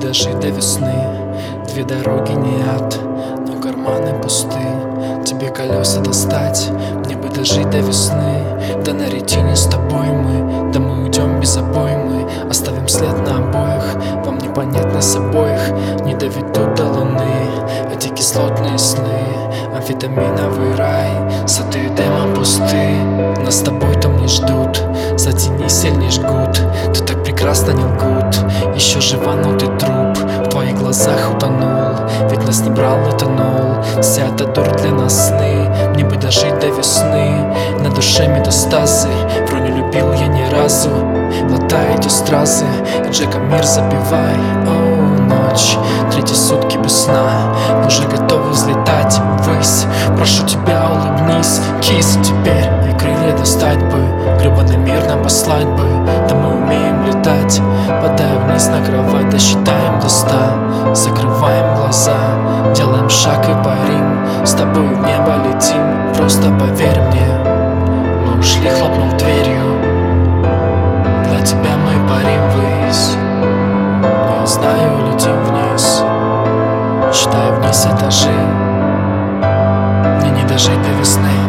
дожить до весны. Две дороги не ад, но карманы пусты. Тебе колеса достать, мне бы дожить до весны. Да на ретине с тобой мы, да мы уйдем без обоймы. Оставим след на обоих, вам непонятность обоих. Не доведут до луны эти кислотные сны. Амфетаминовый рай, сады и демо пусты. Нас с тобой там не ждут, затяни сильней жгут. Ты так прекрасно, не лгут, еще жива, но ты труп. В твоих глазах утонул, ведь нас не брал этанол. Вся эта дурь для нас сны, мне бы дожить до весны. На душе метастазы, вру не любил я ни разу. Глотай эти стразы, и Джека мир забивай. Оу, ночь, третьи сутки без сна, уже готовы взлетать ввысь. Прошу тебя, улыбнись, кис, теперь и крылья достать бы. Гребаный мир нам послать бы, да мы умеем летать. Падая вниз на кровать, досчитаем до 100. Закрываем глаза, делаем шаг и парим. С тобой в небо летим, просто поверь мне. Мы ушли, хлопнув дверью. Для тебя мы парим ввысь. Я знаю, летим вниз, считаю вниз этажи. Мне не дожить до весны.